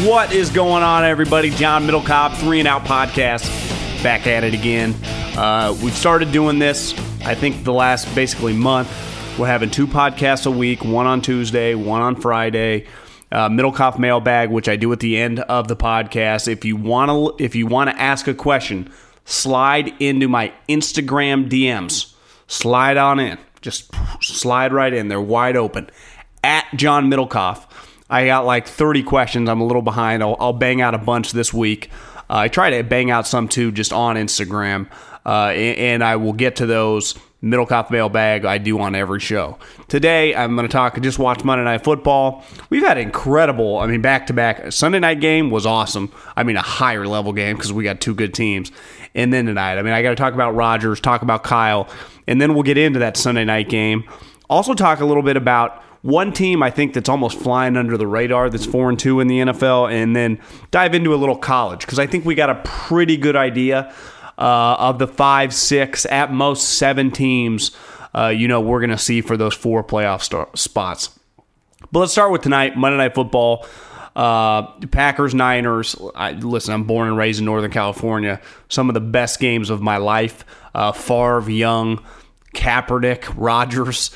What is going on, everybody? John Middlecoff, 3 and Out Podcast, back at it again. We've started doing this, I think, the last basically month. We're having 2 podcasts a week, one on Tuesday, one on Friday. Middlecoff Mailbag, which I do at the end of the podcast. If you want to ask a question, slide into my Instagram DMs. Slide on in. Just slide right in. They're wide open. At John Middlecoff. I got like 30 questions. I'm a little behind. I'll bang out a bunch this week. I try to bang out some too just on Instagram. And I will get to those. Middlecoff Mailbag I do on every show. Today I'm going to just watch Monday Night Football. We've had incredible, back-to-back. Sunday night game was awesome. A higher level game because we got 2 good teams. And then tonight, I got to talk about Rodgers, talk about Kyle, and then we'll get into that Sunday night game. Also talk a little bit about one team I think that's almost flying under the radar that's 4-2 in the NFL, and then dive into a little college because I think we got a pretty good idea of the 5, 6, at most 7 teams we're going to see for those 4 playoff spots. But let's start with tonight, Monday Night Football. Packers, Niners. Listen, I'm born and raised in Northern California. Some of the best games of my life. Favre, Young, Kaepernick, Rodgers.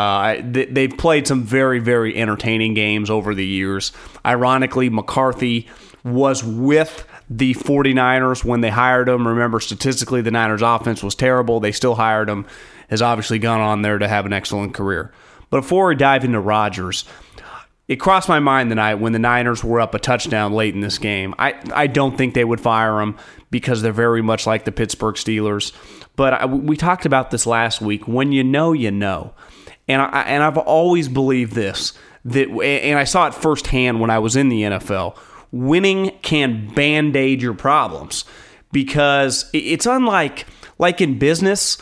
They've played some very, very entertaining games over the years. Ironically, McCarthy was with the 49ers when they hired him. Remember, statistically, the Niners offense was terrible. They still hired him. Has obviously gone on there to have an excellent career. But before we dive into Rodgers, it crossed my mind tonight when the Niners were up a touchdown late in this game. I don't think they would fire him because they're very much like the Pittsburgh Steelers. But we talked about this last week. When you know, you know. And I've always believed this, and I saw it firsthand when I was in the NFL. Winning can band-aid your problems because it's unlike in business.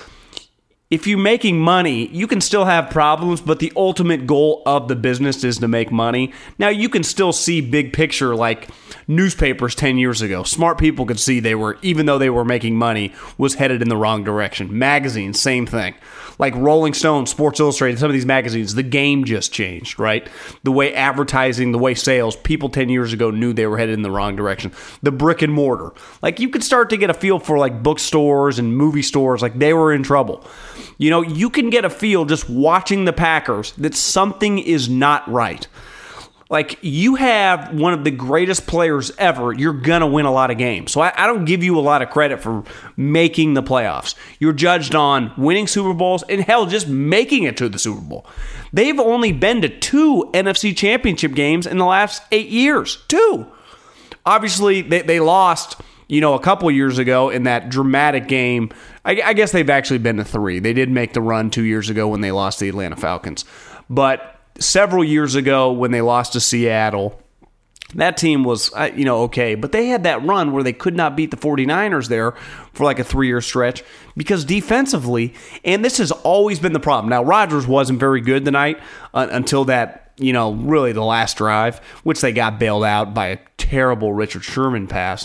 If you're making money, you can still have problems, but the ultimate goal of the business is to make money. Now, you can still see big picture like newspapers 10 years ago. Smart people could see even though they were making money, was headed in the wrong direction. Magazines, same thing. Like Rolling Stone, Sports Illustrated, some of these magazines, the game just changed, right? The way advertising, the way sales, people 10 years ago knew they were headed in the wrong direction. The brick and mortar. Like you could start to get a feel for like bookstores and movie stores, like they were in trouble. You can get a feel just watching the Packers that something is not right. Like, you have one of the greatest players ever, you're going to win a lot of games. So I don't give you a lot of credit for making the playoffs. You're judged on winning Super Bowls and, hell, just making it to the Super Bowl. They've only been to 2 NFC Championship games in the last 8 years. 2. Obviously, they lost a couple years ago in that dramatic game. I guess they've actually been to 3. They did make the run 2 years ago when they lost to the Atlanta Falcons. But several years ago when they lost to Seattle, that team was, okay. But they had that run where they could not beat the 49ers there for like a 3-year stretch because defensively, and this has always been the problem. Now, Rodgers wasn't very good tonight until that, really the last drive, which they got bailed out by a terrible Richard Sherman pass.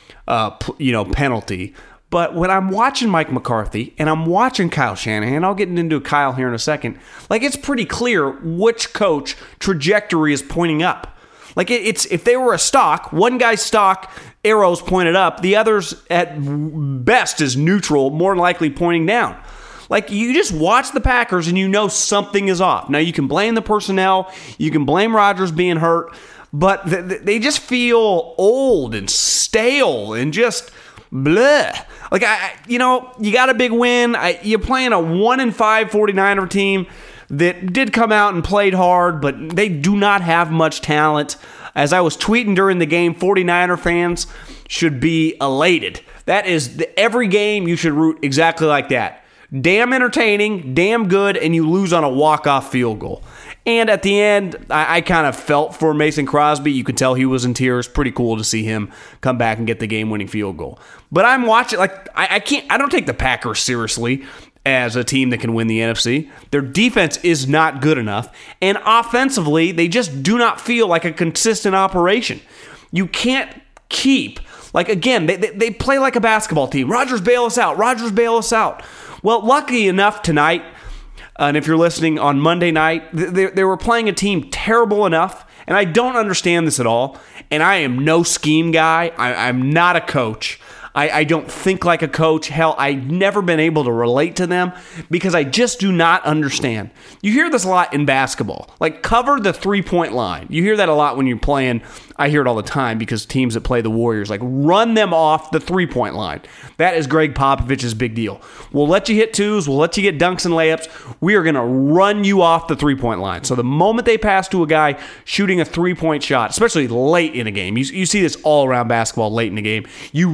Penalty. But when I'm watching Mike McCarthy and I'm watching Kyle Shanahan, I'll get into Kyle here in a second, like it's pretty clear which coach trajectory is pointing up. Like it's if they were a stock, one guy's stock arrows pointed up, the other's at best is neutral, more than likely pointing down. Like you just watch the Packers and you know something is off. Now you can blame the personnel, you can blame Rodgers being hurt, but they just feel old and stale and just bleh. Like, you got a big win. You're playing a 1-5 49er team that did come out and played hard, but they do not have much talent. As I was tweeting during the game, 49er fans should be elated. That is, every game you should root exactly like that. Damn entertaining, damn good, and you lose on a walk-off field goal. And at the end, I kind of felt for Mason Crosby. You could tell he was in tears. Pretty cool to see him come back and get the game-winning field goal. But I'm watching, I don't take the Packers seriously as a team that can win the NFC. Their defense is not good enough. And offensively, they just do not feel like a consistent operation. You can't keep, again, they play like a basketball team. Rodgers bail us out. Rodgers bail us out. Well, lucky enough tonight, and if you're listening on Monday night, they were playing a team terrible enough And I don't understand this at all. And I am no scheme guy. I'm not a coach. I don't think like a coach. Hell, I've never been able to relate to them because I just do not understand. You hear this a lot in basketball. Like, cover the three-point line. You hear that a lot when you're playing. I hear it all the time because teams that play the Warriors, like, run them off the three-point line. That is Greg Popovich's big deal. We'll let you hit twos. We'll let you get dunks and layups. We are going to run you off the three-point line. So the moment they pass to a guy shooting a three-point shot, especially late in a game, you see this all around basketball late in the game,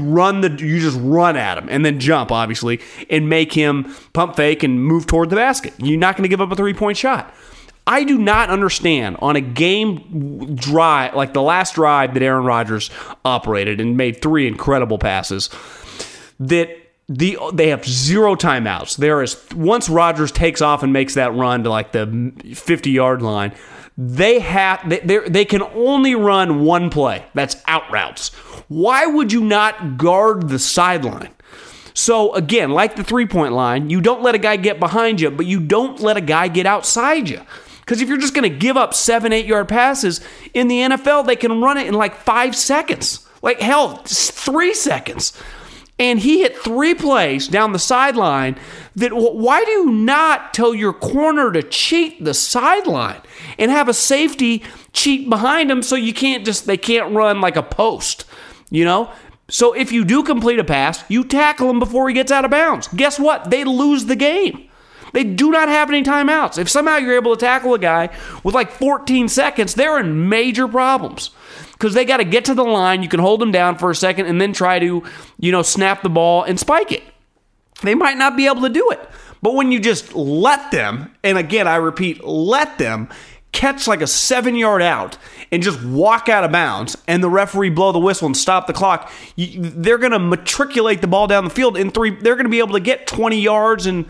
you just run at him and then jump, obviously, and make him pump fake and move toward the basket. You're not going to give up a three-point shot. I do not understand on a game drive, like the last drive that Aaron Rodgers operated and made 3 incredible passes, that they have 0 timeouts. Once Rodgers takes off and makes that run to like the 50-yard line, they can only run one play. That's out routes. Why would you not guard the sideline? So again, like the three-point line, you don't let a guy get behind you, but you don't let a guy get outside you. Because if you're just going to give up 7-8-yard passes, in the NFL, they can run it in like 5 seconds. Like, hell, 3 seconds. And he hit 3 plays down the sideline that, why do you not tell your corner to cheat the sideline and have a safety cheat behind him so they can't run like a post, you know? So if you do complete a pass, you tackle him before he gets out of bounds. Guess what? They lose the game. They do not have any timeouts. If somehow you're able to tackle a guy with like 14 seconds, they're in major problems. Because they got to get to the line, you can hold them down for a second, and then try to, snap the ball and spike it. They might not be able to do it. But when you just let them, and again, I repeat, let them catch like a 7-yard out and just walk out of bounds, and the referee blow the whistle and stop the clock, they're going to matriculate the ball down the field in 3. They're going to be able to get 20 yards in,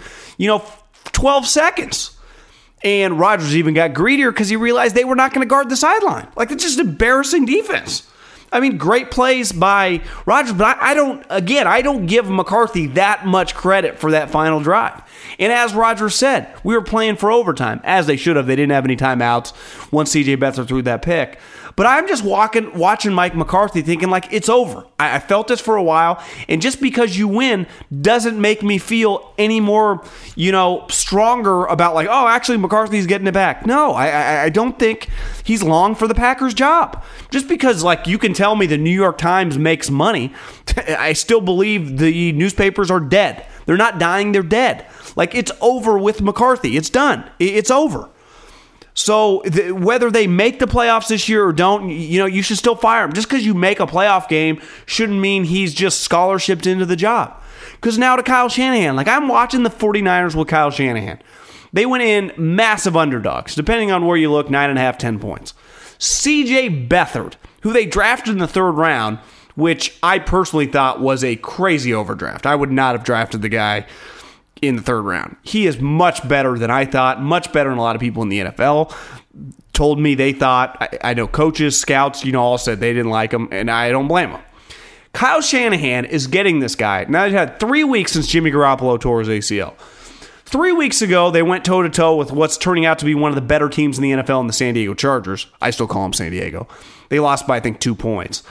12 seconds. And Rodgers even got greedier because he realized they were not going to guard the sideline. Like, it's just embarrassing defense. I mean, great plays by Rodgers, but I don't give McCarthy that much credit for that final drive. And as Rodgers said, we were playing for overtime, as they should have. They didn't have any timeouts once C.J. Beathard threw that pick. But I'm just watching Mike McCarthy thinking, like, it's over. I felt this for a while, and just because you win doesn't make me feel any more, stronger about, like, oh, actually McCarthy's getting it back. No, I don't think he's long for the Packers job. Just because, like, you can tell me the New York Times makes money, I still believe the newspapers are dead. They're not dying, they're dead. Like, it's over with McCarthy. It's done. It's over. So whether they make the playoffs this year or don't, you should still fire him. Just because you make a playoff game shouldn't mean he's just scholarshiped into the job. Because now to Kyle Shanahan. Like, I'm watching the 49ers with Kyle Shanahan. They went in massive underdogs. Depending on where you look, 9.5, 10 points. C.J. Beathard, who they drafted in the 3rd round, which I personally thought was a crazy overdraft. I would not have drafted the guy in the 3rd round. He is much better than I thought, much better than a lot of people in the NFL told me they thought. I know coaches, scouts, all said they didn't like him, and I don't blame them. Kyle Shanahan is getting this guy. Now, they've had 3 weeks since Jimmy Garoppolo tore his ACL. 3 weeks ago, they went toe-to-toe with what's turning out to be one of the better teams in the NFL in the San Diego Chargers. I still call them San Diego. They lost by, I think, 2 points.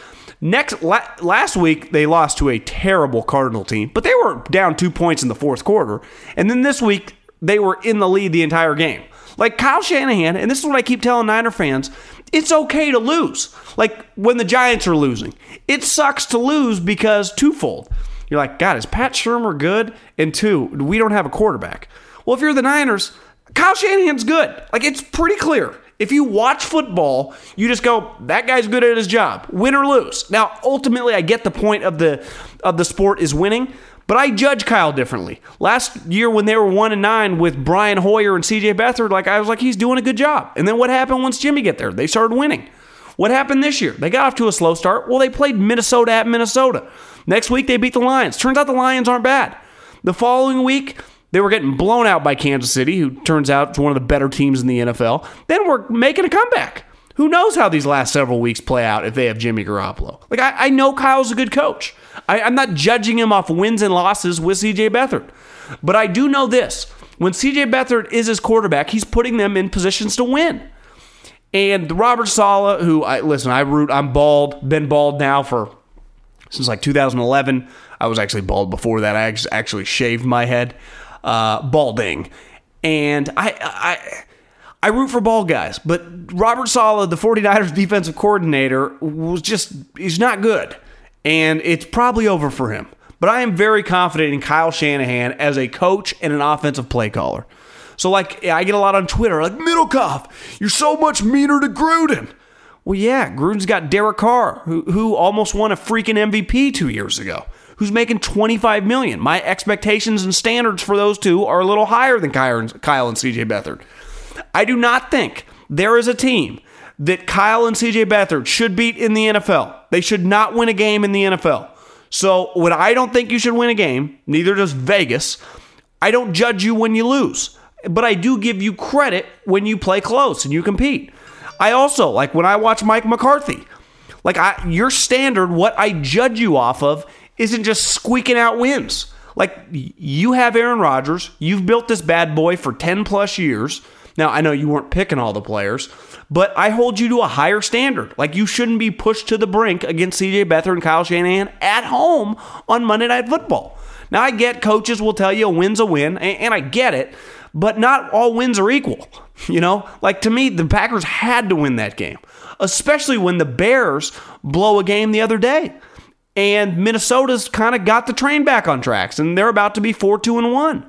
Last week, they lost to a terrible Cardinal team, but they were down 2 points in the 4th quarter. And then this week, they were in the lead the entire game. Like, Kyle Shanahan, and this is what I keep telling Niner fans, it's okay to lose. Like, when the Giants are losing. It sucks to lose because twofold. You're like, God, is Pat Shurmur good? And 2, we don't have a quarterback. Well, if you're the Niners, Kyle Shanahan's good. Like, it's pretty clear. If you watch football, you just go, that guy's good at his job, win or lose. Now, ultimately, I get the point of the sport is winning, but I judge Kyle differently. Last year when they were 1-9 with Brian Hoyer and C.J. Beathard, I was like, he's doing a good job. And then what happened once Jimmy got there? They started winning. What happened this year? They got off to a slow start. Well, they played Minnesota at Minnesota. Next week, they beat the Lions. Turns out the Lions aren't bad. The following week, they were getting blown out by Kansas City, who turns out is one of the better teams in the NFL. Then we're making a comeback. Who knows how these last several weeks play out if they have Jimmy Garoppolo? Like, I know Kyle's a good coach. I'm not judging him off wins and losses with C.J. Beathard. But I do know this. When C.J. Beathard is his quarterback, he's putting them in positions to win. And Robert Saleh, I'm bald, been bald now since like 2011. I was actually bald before that. I actually shaved my head, balding. And I root for bald guys, but Robert Saleh, the 49ers defensive coordinator, he's not good. And it's probably over for him. But I am very confident in Kyle Shanahan as a coach and an offensive play caller. So, I get a lot on Twitter, Middlekauff, you're so much meaner to Gruden. Well, yeah, Gruden's got Derek Carr, who almost won a freaking MVP 2 years ago, who's making $25 million. My expectations and standards for those two are a little higher than Kyle and CJ Beathard. I do not think there is a team that Kyle and CJ Beathard should beat in the NFL. They should not win a game in the NFL. So when I don't think you should win a game, neither does Vegas, I don't judge you when you lose. But I do give you credit when you play close and you compete. I also, when I watch Mike McCarthy, your standard, what I judge you off of, isn't just squeaking out wins. You have Aaron Rodgers. You've built this bad boy for 10 plus years. Now, I know you weren't picking all the players, but I hold you to a higher standard. You shouldn't be pushed to the brink against CJ Beathard and Kyle Shanahan at home on Monday Night Football. Now, I get coaches will tell you a win's a win, and I get it, but not all wins are equal. To me, the Packers had to win that game, especially when the Bears blow a game the other day. And Minnesota's kind of got the train back on tracks, and they're about to be 4-2-1.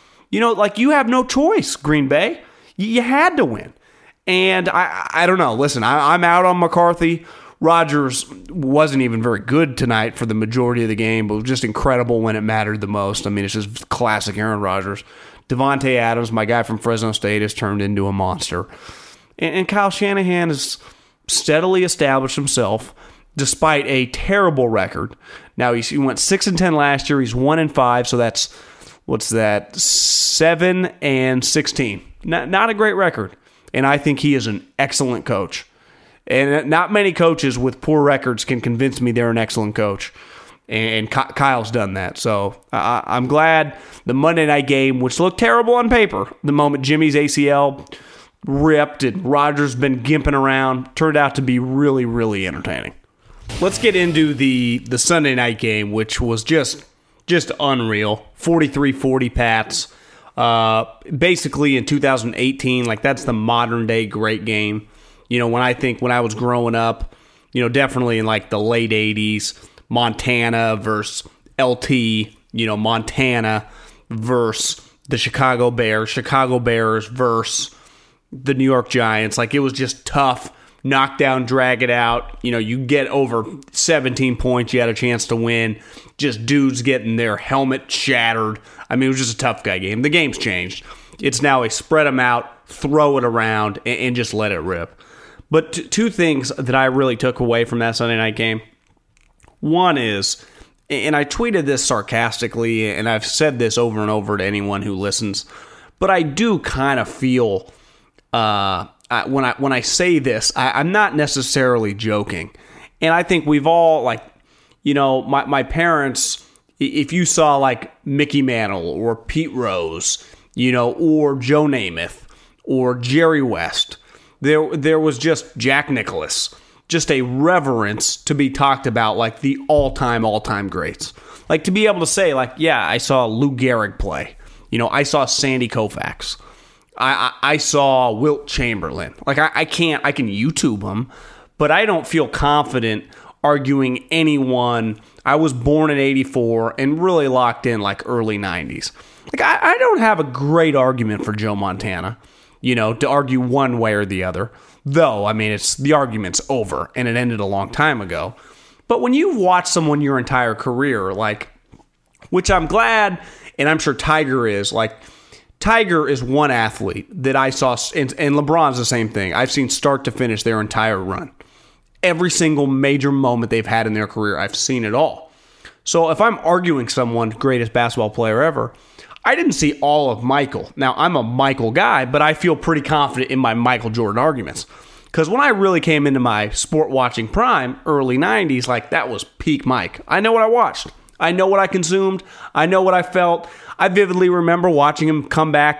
You have no choice, Green Bay. You had to win. And I don't know. Listen, I'm out on McCarthy. Rodgers wasn't even very good tonight for the majority of the game, but was just incredible when it mattered the most. I mean, it's just classic Aaron Rodgers. Devontae Adams, my guy from Fresno State, has turned into a monster. And Kyle Shanahan has steadily established himself despite a terrible record. Now, he went 6-10 last year. He's 1-5, so that's, 7-16. Not a great record. And I think he is an excellent coach. And not many coaches with poor records can convince me they're an excellent coach. And Kyle's done that. So I'm glad the Monday night game, which looked terrible on paper, the moment Jimmy's ACL ripped and Rodgers been gimping around, turned out to be really, really entertaining. Let's get into the Sunday night game, which was just unreal. 43-40 Pats. Basically in 2018, that's the modern day great game. When I was growing up, definitely in the late 80s, Montana versus LT, Montana versus the Chicago Bears versus the New York Giants. It was just tough. Knock down, drag it out. You get over 17 points, you had a chance to win. Just dudes getting their helmet shattered. I mean, it was just a tough guy game. The game's changed. It's now a spread them out, throw it around, and just let it rip. But two things that I really took away from that Sunday night game. One is, and I tweeted this sarcastically, and I've said this over and over to anyone who listens, but I do kind of feel, when I say this, I'm not necessarily joking. And I think we've all, my parents, if you saw Mickey Mantle or Pete Rose, or Joe Namath or Jerry West, there was just Jack Nicklaus, just a reverence to be talked about the all-time greats. To be able to say, yeah, I saw Lou Gehrig play. I saw Sandy Koufax. I saw Wilt Chamberlain. I can YouTube them, but I don't feel confident arguing anyone. I was born in 84 and really locked in early 90s. I don't have a great argument for Joe Montana, to argue one way or the other. Though, I mean, the argument's over and it ended a long time ago. But when you've watched someone your entire career, which I'm glad, and I'm sure Tiger is, Tiger is one athlete that I saw, and LeBron's the same thing. I've seen start to finish their entire run. Every single major moment they've had in their career, I've seen it all. So if I'm arguing someone greatest basketball player ever, I didn't see all of Michael. Now, I'm a Michael guy, but I feel pretty confident in my Michael Jordan arguments. Because when I really came into my sport watching prime, early 90s, that was peak Mike. I know what I watched. I know what I consumed. I know what I felt. I vividly remember watching him come back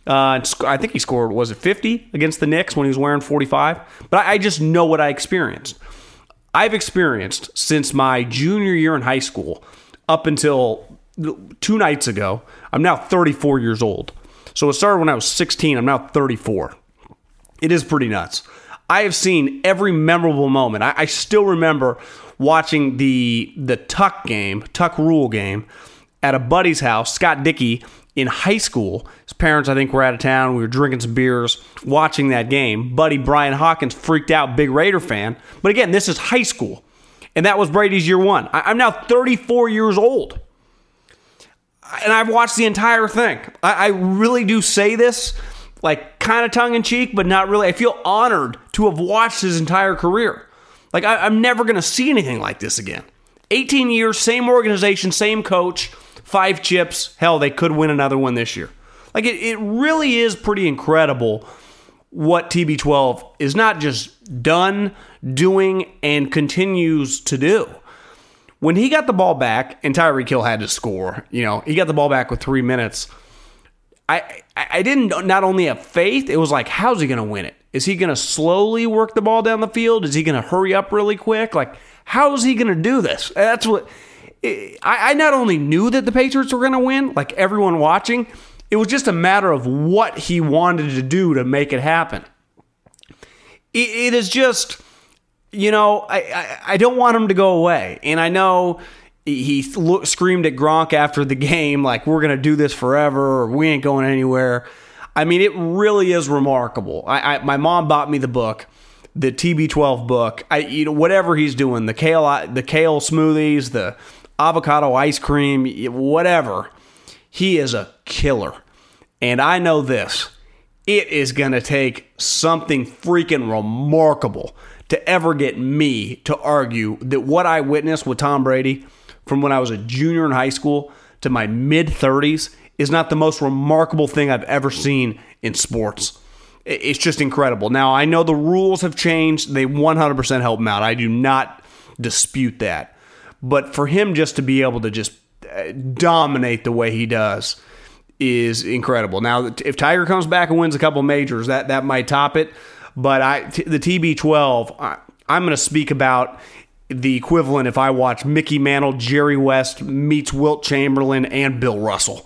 I think he scored, was it 50 against the Knicks when he was wearing 45? But I just know what I experienced. I've experienced since my junior year in high school up until 2 nights ago. I'm now 34 years old. So it started when I was 16. I'm now 34. It is pretty nuts. I have seen every memorable moment. I still remember watching the Tuck Rule game at a buddy's house, Scott Dickey, in high school. His parents, I think, were out of town. We were drinking some beers, watching that game. Buddy Brian Hawkins, freaked out, big Raider fan. But again, this is high school. And that was Brady's year 1. I'm now 34 years old. And I've watched the entire thing. I really do say this, like, kind of tongue-in-cheek, but not really. I feel honored to have watched his entire career. Like, I'm never going to see anything like this again. 18 years, same organization, same coach, 5 chips. Hell, they could win another one this year. Like, it really is pretty incredible what TB12 is not just done, doing, and continues to do. When he got the ball back, and Tyreek Hill had to score, he got the ball back with 3 minutes. I didn't not only have faith, it was like, how's he going to win it? Is he going to slowly work the ball down the field? Is he going to hurry up really quick? Like, how is he going to do this? That's what I not only knew that the Patriots were going to win, like everyone watching, it was just a matter of what he wanted to do to make it happen. It is just, I don't want him to go away. And I know he screamed at Gronk after the game, like, we're going to do this forever, or we ain't going anywhere. I mean, it really is remarkable. My mom bought me the book, the TB12 book. Whatever he's doing, the kale smoothies, the avocado ice cream, whatever, he is a killer. And I know this, it is going to take something freaking remarkable to ever get me to argue that what I witnessed with Tom Brady from when I was a junior in high school to my mid-30s is not the most remarkable thing I've ever seen in sports. It's just incredible. Now, I know the rules have changed. They 100% help him out. I do not dispute that. But for him just to be able to just dominate the way he does is incredible. Now, if Tiger comes back and wins a couple majors, that might top it. But the TB12, I'm going to speak about the equivalent if I watch Mickey Mantle, Jerry West meets Wilt Chamberlain and Bill Russell.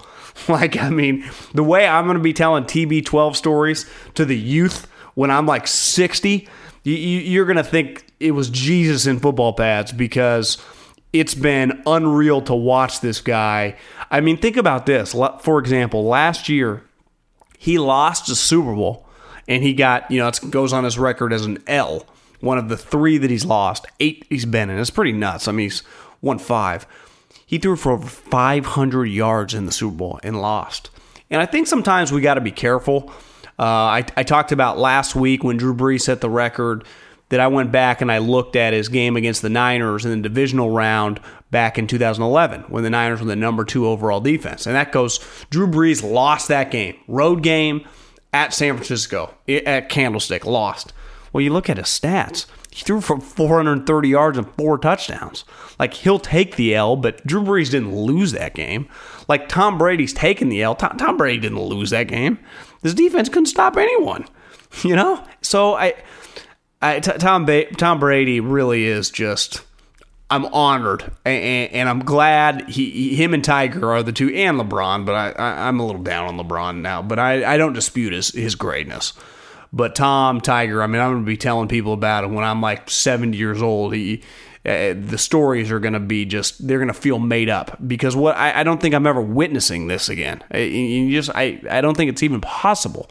The way I'm going to be telling TB12 stories to the youth when I'm like 60, you're going to think it was Jesus in football pads, because it's been unreal to watch this guy. I mean, think about this. For example, last year, he lost the Super Bowl, and he got, it goes on his record as an L, one of the 3 that he's lost. 8 he's been in. It's pretty nuts. I mean, he's won 5. He threw for over 500 yards in the Super Bowl and lost. And I think sometimes we got to be careful. I talked about last week when Drew Brees set the record that I went back and I looked at his game against the Niners in the divisional round back in 2011 when the Niners were the number 2 overall defense. And that goes, Drew Brees lost that game. Road game at San Francisco, at Candlestick, lost. Well, you look at his stats. He threw for 430 yards and 4 touchdowns. Like, he'll take the L, but Drew Brees didn't lose that game. Like, Tom Brady's taken the L. Tom Brady didn't lose that game. This defense couldn't stop anyone. So Tom Brady really is just, I'm honored, and I'm glad him and Tiger are the 2, and LeBron, but I'm a little down on LeBron now, but I don't dispute his greatness. But Tom, Tiger, I'm going to be telling people about him when I'm like 70 years old. The stories are going to be they're going to feel made up, because I don't think I'm ever witnessing this again. I don't think it's even possible.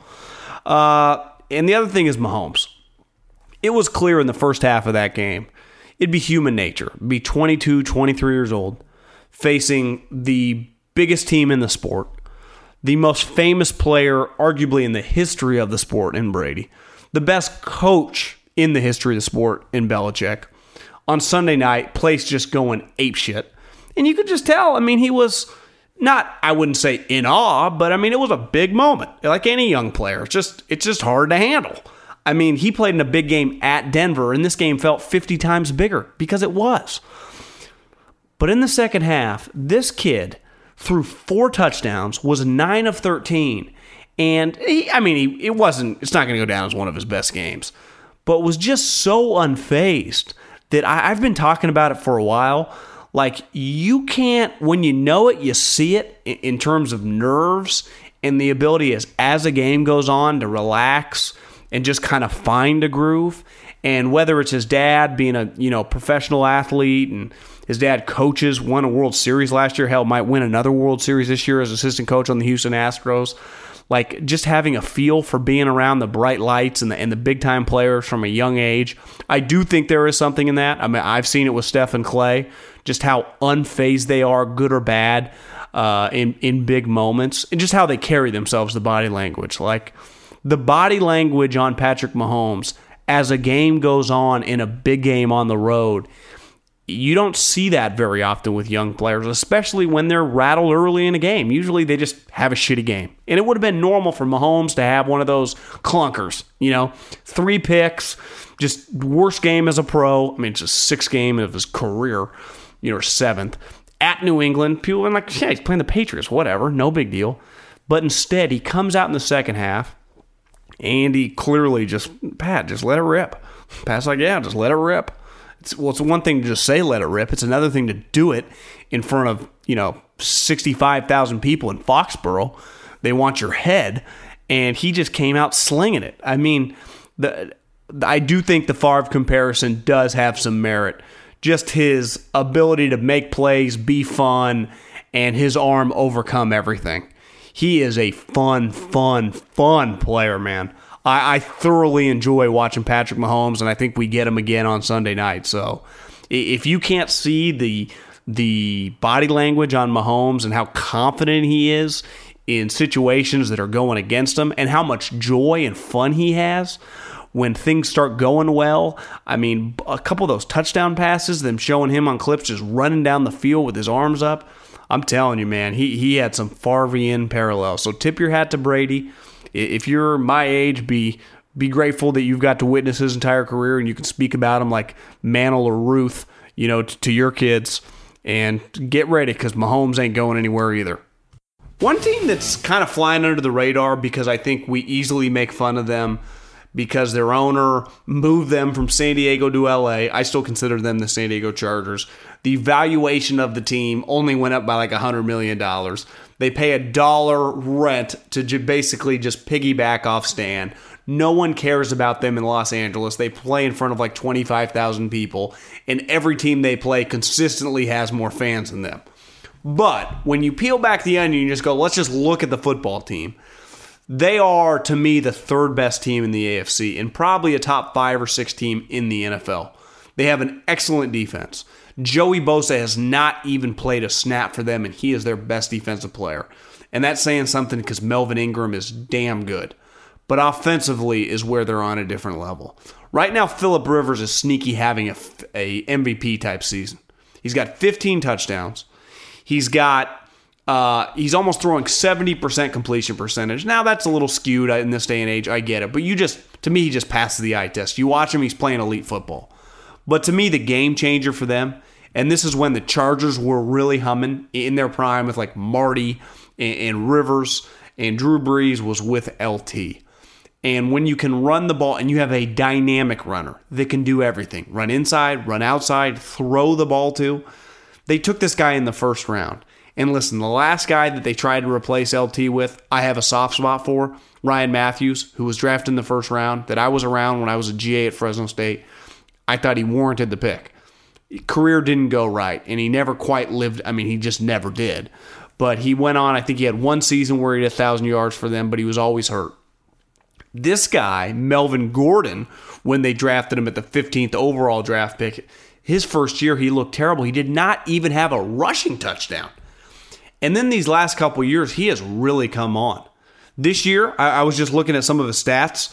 And the other thing is Mahomes. It was clear in the first half of that game, it'd be human nature. Be 22, 23 years old, facing the biggest team in the sport, the most famous player arguably in the history of the sport in Brady, the best coach in the history of the sport in Belichick. On Sunday night, place just going apeshit. And you could just tell, he was not, I wouldn't say in awe, but it was a big moment. Like any young player, it's just hard to handle. He played in a big game at Denver, and this game felt 50 times bigger because it was. But in the second half, this kid threw 4 touchdowns, was 9 of 13, And it's not going to go down as one of his best games, but was just so unfazed that I've been talking about it for a while. Like, you can't, when you know it, you see it in terms of nerves and the ability as a game goes on to relax and just kind of find a groove. And whether it's his dad being a professional athlete, and his dad coaches, won a World Series last year, hell, might win another World Series this year as assistant coach on the Houston Astros. Like, just having a feel for being around the bright lights and the big-time players from a young age. I do think there is something in that. I mean, I've seen it with Steph and Clay, just how unfazed they are, good or bad, in big moments, and just how they carry themselves, the body language. Like, the body language on Patrick Mahomes as a game goes on in a big game on the road, you don't see that very often with young players, especially when they're rattled early in a game. Usually they just have a shitty game. And it would have been normal for Mahomes to have one of those clunkers, 3 picks, just worst game as a pro. I mean, it's just 6th game of his career, 7th. At New England, people are like, yeah, he's playing the Patriots, whatever, no big deal. But instead, he comes out in the second half, and he clearly just let it rip. Pat's like, yeah, just let it rip. It's one thing to just say let it rip. It's another thing to do it in front of, 65,000 people in Foxborough. They want your head, and he just came out slinging it. I mean, I do think the Favre comparison does have some merit. Just his ability to make plays, be fun, and his arm overcome everything. He is a fun player, man. I thoroughly enjoy watching Patrick Mahomes, and I think we get him again on Sunday night. So if you can't see the body language on Mahomes and how confident he is in situations that are going against him and how much joy and fun he has when things start going well. I mean, a couple of those touchdown passes, them showing him on clips just running down the field with his arms up, I'm telling you, man, he had some Favrean parallels. So tip your hat to Brady. If you're my age, be grateful that you've got to witness his entire career and you can speak about him like Mantle or Ruth, to your kids. And get ready, because Mahomes ain't going anywhere either. One team that's kind of flying under the radar because I think we easily make fun of them because their owner moved them from San Diego to LA. I still consider them the San Diego Chargers. The valuation of the team only went up by like $100 million. They pay $1 rent to basically just piggyback off Stan. No one cares about them in Los Angeles. They play in front of like 25,000 people, and every team they play consistently has more fans than them. But when you peel back the onion, you just go, let's just look at the football team. They are, to me, the 3rd best team in the AFC and probably a top 5 or 6 team in the NFL. They have an excellent defense. Joey Bosa has not even played a snap for them, and he is their best defensive player. And that's saying something because Melvin Ingram is damn good. But offensively is where they're on a different level. Right now, Phillip Rivers is sneaky having a MVP-type season. He's got 15 touchdowns. He's almost throwing 70% completion percentage. Now, that's a little skewed in this day and age. I get it. But to me, he just passes the eye test. You watch him, he's playing elite football. But to me, the game changer for them, and this is when the Chargers were really humming in their prime with like Marty and Rivers, and Drew Brees was with LT. And when you can run the ball and you have a dynamic runner that can do everything, run inside, run outside, throw the ball to, they took this guy in the 1st round. And listen, the last guy that they tried to replace LT with, I have a soft spot for, Ryan Matthews, who was drafted in the 1st round, that I was around when I was a GA at Fresno State. I thought he warranted the pick. Career didn't go right, and he never quite lived. I mean, he just never did. But he went on, I think he had one season where he had 1,000 yards for them, but he was always hurt. This guy, Melvin Gordon, when they drafted him at the 15th overall draft pick, his first year he looked terrible. He did not even have a rushing touchdown. And then these last couple years, he has really come on. This year, I was just looking at some of his stats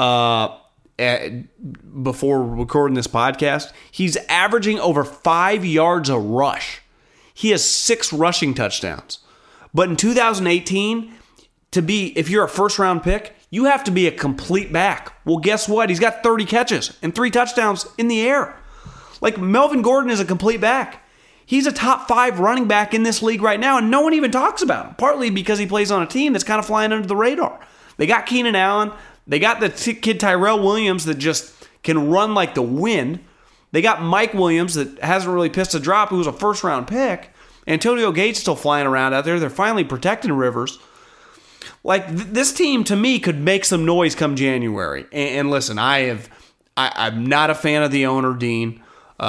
before recording this podcast. He's averaging over 5 yards a rush. He has 6 rushing touchdowns. But in 2018, if you're a first-round pick, you have to be a complete back. Well, guess what? He's got 30 catches and 3 touchdowns in the air. Like, Melvin Gordon is a complete back. He's a top 5 running back in this league right now, and no one even talks about him, partly because he plays on a team that's kind of flying under the radar. They got Keenan Allen. They got the kid Tyrell Williams that just can run like the wind. They got Mike Williams that hasn't really pissed a drop, who was a first-round pick. Antonio Gates still flying around out there. They're finally protecting Rivers. Like, this team, to me, could make some noise come January. And listen, I'm not a fan of the owner, Dean.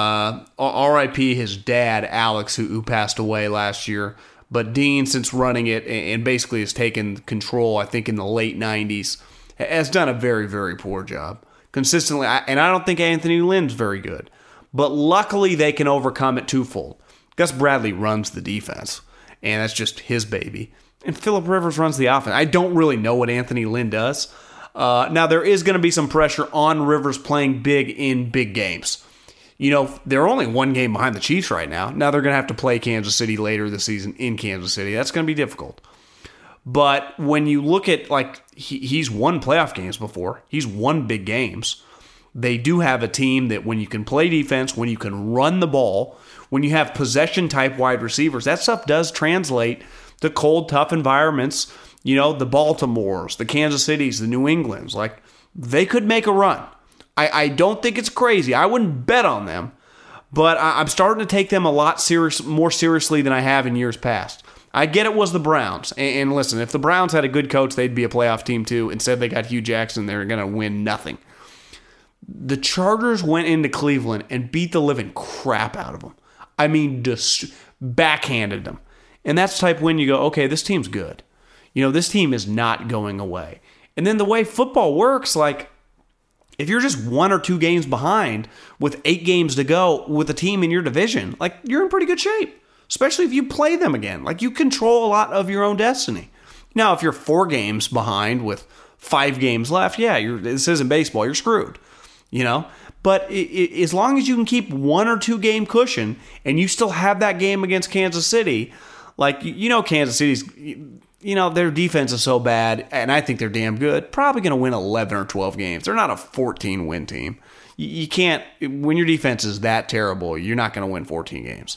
R.I.P. his dad, Alex, who passed away last year. But Dean, since running it and basically has taken control, I think in the late 90s, has done a very, very poor job. Consistently, and I don't think Anthony Lynn's very good. But luckily, they can overcome it twofold. Gus Bradley runs the defense, and that's just his baby. And Phillip Rivers runs the offense. I don't really know what Anthony Lynn does. Now, there is going to be some pressure on Rivers playing big in big games. You know, they're only one game behind the Chiefs right now. Now they're going to have to play Kansas City later this season in Kansas City. That's going to be difficult. But when you look at, like, he's won playoff games before. He's won big games. They do have a team that when you can play defense, when you can run the ball, when you have possession-type wide receivers, that stuff does translate to cold, tough environments. You know, the Baltimores, the Kansas Cities, the New Englands. Like, they could make a run. I don't think it's crazy. I wouldn't bet on them. But I'm starting to take them a lot more seriously than I have in years past. I get it was the Browns. And listen, if the Browns had a good coach, they'd be a playoff team too. Instead, they got Hugh Jackson. They're going to win nothing. The Chargers went into Cleveland and beat the living crap out of them. I mean, just backhanded them. And that's the type win you go, okay, this team's good. You know, this team is not going away. And then the way football works, like, if you're just 1 or 2 games behind with 8 games to go with a team in your division, like, you're in pretty good shape. Especially if you play them again. Like, you control a lot of your own destiny. Now, if you're 4 games behind with 5 games left, yeah, this isn't baseball. You're screwed. You know? But as long as you can keep 1 or 2 game cushion and you still have that game against Kansas City, like, you know, Kansas City's, you know, their defense is so bad, and I think they're damn good, probably going to win 11 or 12 games. They're not a 14-win team. You can't, when your defense is that terrible, you're not going to win 14 games.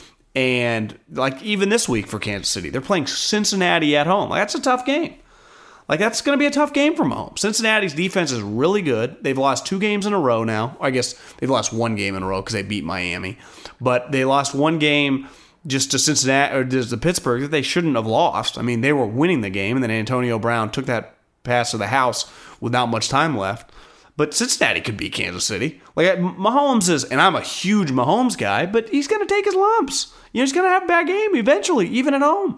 And, like, even this week for Kansas City, they're playing Cincinnati at home. Like, that's a tough game. Like, that's going to be a tough game for Mahomes. Cincinnati's defense is really good. They've lost 2 games in a row now. I guess they've lost 1 game in a row because they beat Miami. But they lost 1 game just to Cincinnati, or just to Pittsburgh, that they shouldn't have lost. I mean, they were winning the game, and then Antonio Brown took that pass to the house with not much time left. But Cincinnati could beat Kansas City. Like, Mahomes is, and I'm a huge Mahomes guy, but he's going to take his lumps. You know, he's going to have a bad game eventually, even at home.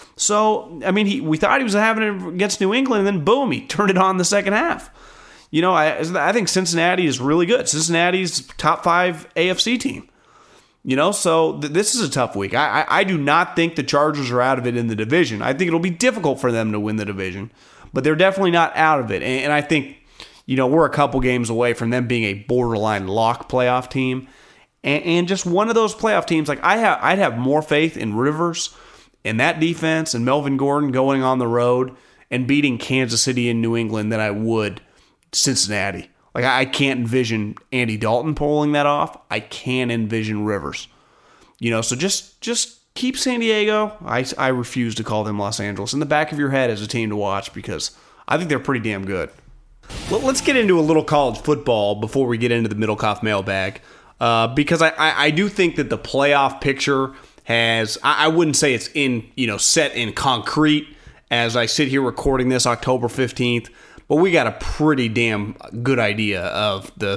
So, I mean, we thought he was having it against New England, and then boom, he turned it on in the second half. You know, I think Cincinnati is really good. Cincinnati's top 5 AFC team. You know, so this is a tough week. I do not think the Chargers are out of it in the division. I think it'll be difficult for them to win the division, but they're definitely not out of it. And I think, you know, we're a couple games away from them being a borderline lock playoff team. And just one of those playoff teams, like, I'd have more faith in Rivers and that defense and Melvin Gordon going on the road and beating Kansas City and New England than I would Cincinnati. Like, I can't envision Andy Dalton pulling that off. I can't envision Rivers. You know, so just keep San Diego. I refuse to call them Los Angeles in the back of your head as a team to watch because I think they're pretty damn good. Well, let's get into a little college football before we get into the Middlecoff mailbag. Because I do think that the playoff picture has, I wouldn't say it's in, you know, set in concrete as I sit here recording this October 15th, but we got a pretty damn good idea of the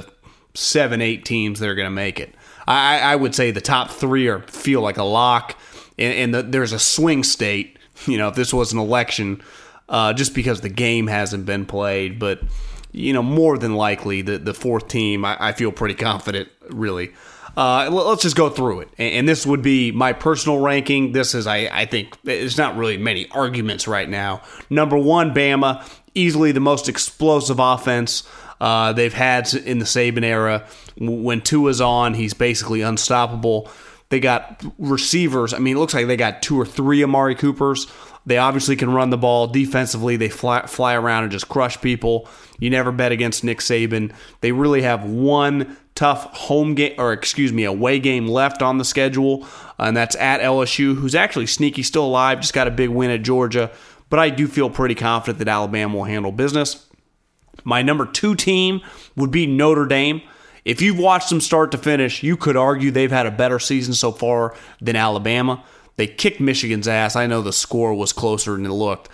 7-8 teams that are going to make it. I would say the top 3 feel like a lock, and there's a swing state, you know, if this was an election, just because the game hasn't been played, but, you know, more than likely the 4th team, I feel pretty confident, really. Let's just go through it. And this would be my personal ranking. This is, I think, there's not really many arguments right now. Number 1, Bama, easily the most explosive offense they've had in the Saban era. When Tua's on, he's basically unstoppable. They got receivers. I mean, it looks like they got 2 or 3 Amari Coopers. They obviously can run the ball. Defensively, they fly around and just crush people. You never bet against Nick Saban. They really have 1 tough away game left on the schedule, and that's at LSU, who's actually sneaky still alive, just got a big win at Georgia. But I do feel pretty confident that Alabama will handle business. My number 2 team would be Notre Dame. If you've watched them start to finish, you could argue they've had a better season so far than Alabama. They kicked Michigan's ass. I know the score was closer than it looked,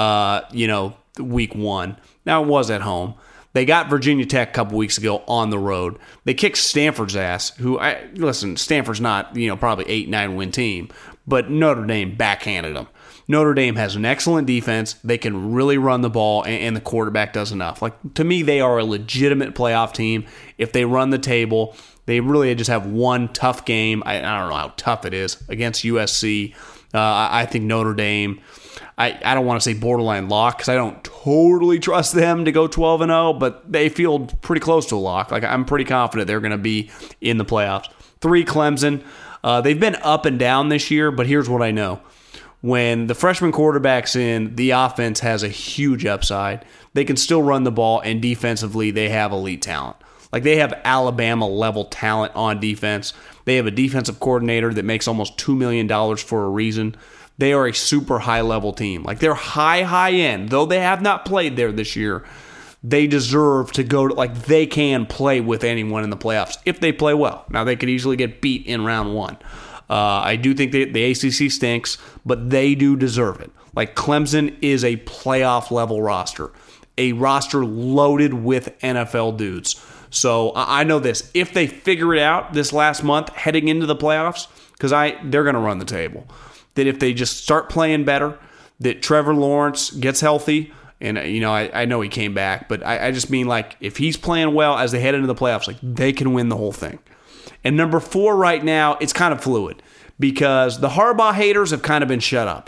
week 1. Now, it was at home. They got Virginia Tech a couple weeks ago on the road. They kicked Stanford's ass, Stanford's not, probably 8-9 win team, but Notre Dame backhanded them. Notre Dame has an excellent defense. They can really run the ball, and the quarterback does enough. To me, they are a legitimate playoff team. If they run the table, they really just have one tough game. I don't know how tough it is against USC. I think Notre Dame, I don't want to say borderline lock because I don't totally trust them to go 12-0, but they feel pretty close to a lock. I'm pretty confident they're going to be in the playoffs. 3, Clemson. They've been up and down this year, but here's what I know. When the freshman quarterback's in, the offense has a huge upside. They can still run the ball, and defensively, they have elite talent. They have Alabama-level talent on defense. They have a defensive coordinator that makes almost $2 million for a reason. They are a super high-level team. They're high end. Though they have not played there this year, they deserve to go to, they can play with anyone in the playoffs if they play well. Now, they could easily get beat in round 1. I do think that the ACC stinks, but they do deserve it. Clemson is a playoff-level roster, a roster loaded with NFL dudes. So I know this. If they figure it out this last month heading into the playoffs, because they're going to run the table, that if they just start playing better, that Trevor Lawrence gets healthy, and I know he came back, but I just mean if he's playing well as they head into the playoffs, they can win the whole thing. And number 4 right now, it's kind of fluid because the Harbaugh haters have kind of been shut up.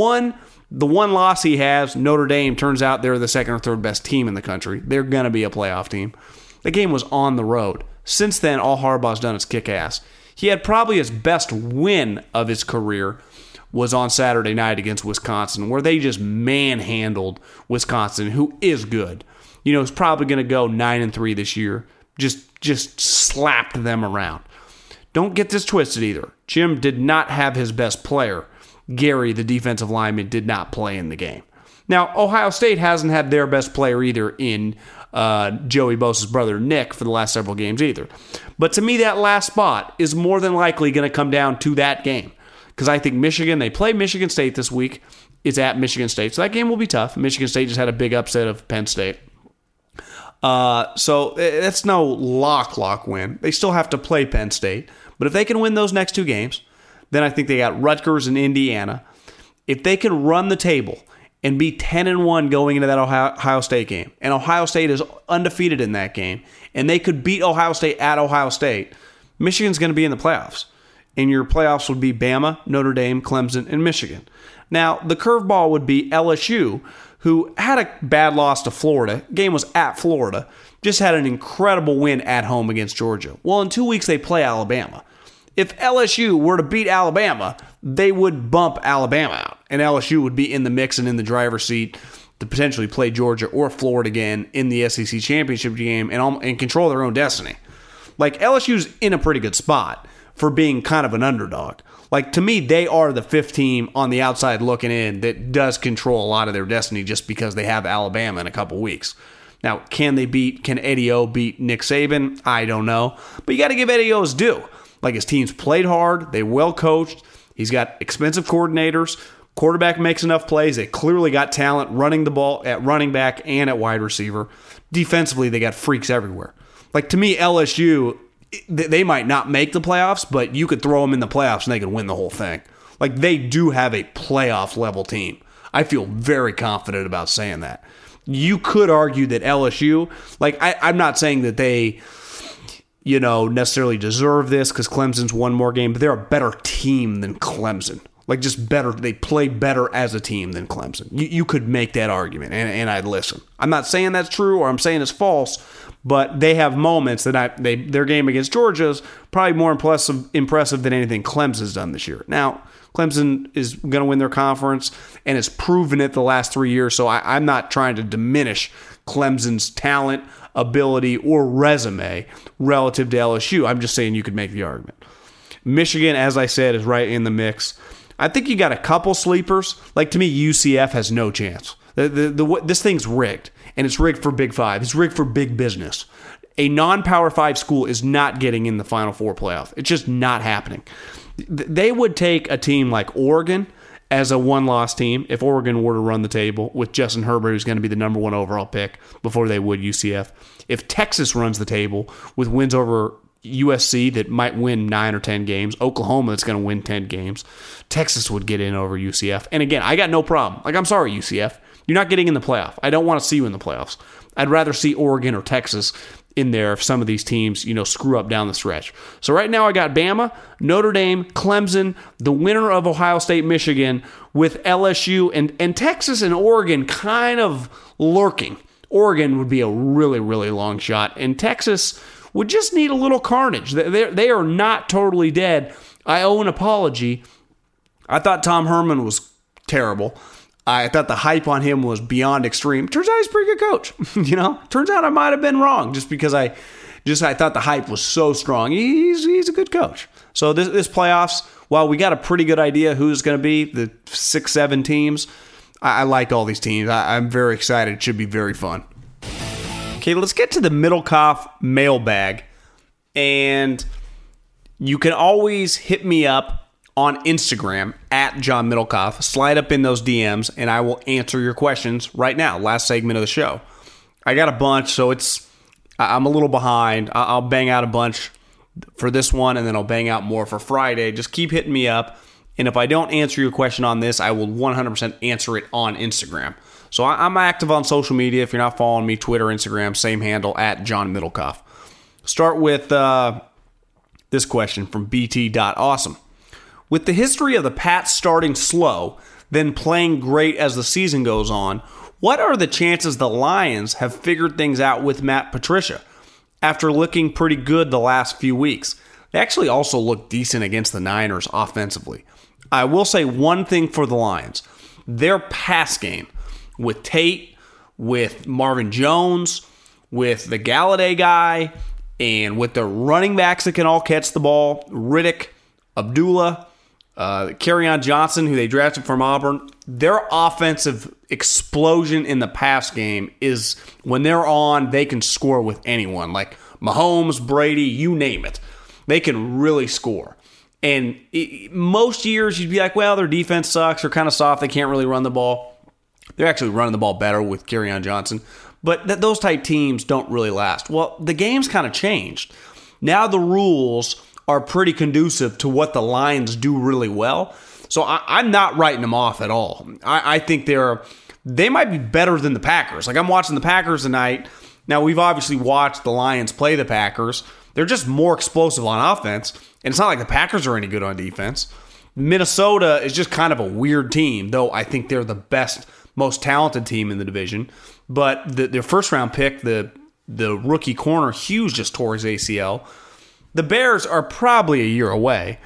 The one loss he has, Notre Dame, turns out they're the second or third best team in the country. They're going to be a playoff team. The game was on the road. Since then, all Harbaugh's done is kick ass. He had probably his best win of his career was on Saturday night against Wisconsin, where they just manhandled Wisconsin, who is good. He's probably going to go 9-3 this year. Just slapped them around. Don't get this twisted either. Jim did not have his best player. Gary, the defensive lineman, did not play in the game. Now, Ohio State hasn't had their best player either in Joey Bosa's brother Nick for the last several games either. But to me, that last spot is more than likely going to come down to that game. Because I think they play Michigan State this week. It's at Michigan State. So that game will be tough. Michigan State just had a big upset of Penn State. So that's no lock win. They still have to play Penn State. But if they can win those next 2 games, then I think they got Rutgers and Indiana. If they can run the table and be 10-1 going into that Ohio State game, and Ohio State is undefeated in that game, and they could beat Ohio State at Ohio State, Michigan's going to be in the playoffs. And your playoffs would be Bama, Notre Dame, Clemson, and Michigan. Now, the curveball would be LSU, who had a bad loss to Florida. Game was at Florida. Just had an incredible win at home against Georgia. Well, in 2 weeks, they play Alabama. If LSU were to beat Alabama, they would bump Alabama out. And LSU would be in the mix and in the driver's seat to potentially play Georgia or Florida again in the SEC championship game and control their own destiny. LSU's in a pretty good spot for being kind of an underdog. To me, they are the 5th team on the outside looking in that does control a lot of their destiny just because they have Alabama in a couple weeks. Now, can Eddie O beat Nick Saban? I don't know. But you got to give Eddie O his due. His team's played hard. They well coached. He's got expensive coordinators. Quarterback makes enough plays. They clearly got talent running the ball at running back and at wide receiver. Defensively, they got freaks everywhere. To me, LSU, they might not make the playoffs, but you could throw them in the playoffs and they could win the whole thing. They do have a playoff level team. I feel very confident about saying that. You could argue that LSU, I'm not saying that they, necessarily deserve this because Clemson's one more game, but they're a better team than Clemson. Like just better, they play better as a team than Clemson. You could make that argument, and I'd listen. I'm not saying that's true or I'm saying it's false, but they have moments that their game against Georgia is probably more impressive than anything Clemson's done this year. Now, Clemson is going to win their conference and has proven it the last 3 years, so I'm not trying to diminish Clemson's talent, ability, or resume relative to LSU. I'm just saying you could make the argument. Michigan, as I said, is right in the mix. I think you got a couple sleepers. Like, to me, UCF has no chance. This thing's rigged, and it's rigged for Big Five. It's rigged for big business. A non-Power 5 school is not getting in the Final Four playoff. It's just not happening. They would take a team like Oregon as a one-loss team if Oregon were to run the table with Justin Herbert, who's going to be the number 1 overall pick, before they would UCF. If Texas runs the table with wins over USC that might win 9 or 10 games, Oklahoma that's going to win 10 games, Texas would get in over UCF. And again, I got no problem. Like, I'm sorry, UCF. You're not getting in the playoff. I don't want to see you in the playoffs. I'd rather see Oregon or Texas in there if some of these teams, screw up down the stretch. So right now I got Bama, Notre Dame, Clemson, the winner of Ohio State, Michigan, with LSU and Texas and Oregon kind of lurking. Oregon would be a really, really long shot, and Texas would just need a little carnage. They are not totally dead. I owe an apology. I thought Tom Herman was terrible. I thought the hype on him was beyond extreme. Turns out he's a pretty good coach. Turns out I might have been wrong just because I thought the hype was so strong. He's a good coach. So this playoffs, while we got a pretty good idea who's going to be the 6-7 teams, I like all these teams. I'm very excited. It should be very fun. Okay, let's get to the Middlecoff mailbag. And you can always hit me up on Instagram at John Middlecoff. Slide up in those DMs, and I will answer your questions right now. Last segment of the show. I got a bunch, so I'm a little behind. I'll bang out a bunch for this one, and then I'll bang out more for Friday. Just keep hitting me up. And if I don't answer your question on this, I will 100% answer it on Instagram. So I'm active on social media. If you're not following me, Twitter, Instagram, same handle, at John Middlecoff. Start with this question from BT.Awesome. With the history of the Pats starting slow, then playing great as the season goes on, what are the chances the Lions have figured things out with Matt Patricia after looking pretty good the last few weeks? They actually also look decent against the Niners offensively. I will say one thing for the Lions. Their pass game with Tate, with Marvin Jones, with the Galladay guy, and with the running backs that can all catch the ball, Riddick, Abdullah, Kerryon Johnson, who they drafted from Auburn, their offensive explosion in the pass game is when they're on, they can score with anyone. Like Mahomes, Brady, you name it. They can really score. And most years you'd be like, well, their defense sucks. They're kind of soft. They can't really run the ball. They're actually running the ball better with Kerryon Johnson. But those type teams don't really last. Well, the game's kind of changed. Now the rules are pretty conducive to what the Lions do really well. So I'm not writing them off at all. I think they might be better than the Packers. Like, I'm watching the Packers tonight. Now, we've obviously watched the Lions play the Packers. They're just more explosive on offense. And it's not like the Packers are any good on defense. Minnesota is just kind of a weird team, though I think they're the best, most talented team in the division. But their first-round pick, the rookie corner, Hughes, just tore his ACL. The Bears are probably a year away.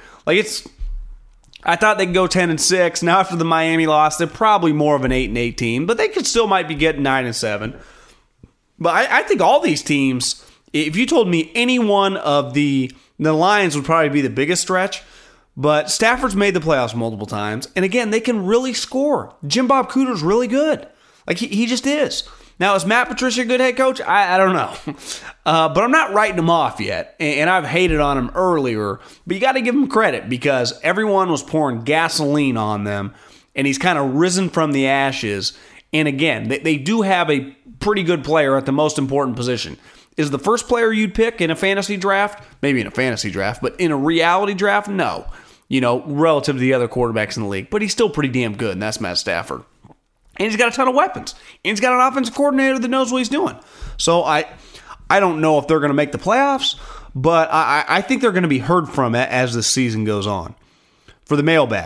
I thought they'd go 10-6. Now after the Miami loss, they're probably more of an 8-8 team, but they could still might be getting 9-7. But I think all these teams, if you told me any one of the Lions would probably be the biggest stretch, but Stafford's made the playoffs multiple times, and again, they can really score. Jim Bob Cooter's really good. Like, he just is. Now, is Matt Patricia a good head coach? I don't know. But I'm not writing him off yet. And I've hated on him earlier. But you got to give him credit because everyone was pouring gasoline on them. And he's kind of risen from the ashes. And again, they do have a pretty good player at the most important position. Is the first player you'd pick in a fantasy draft? Maybe in a fantasy draft. But in a reality draft, no. Relative to the other quarterbacks in the league. But he's still pretty damn good, and that's Matt Stafford. And he's got a ton of weapons. And he's got an offensive coordinator that knows what he's doing. So I don't know if they're going to make the playoffs, but I think they're going to be heard from as the season goes on. For the mailbag,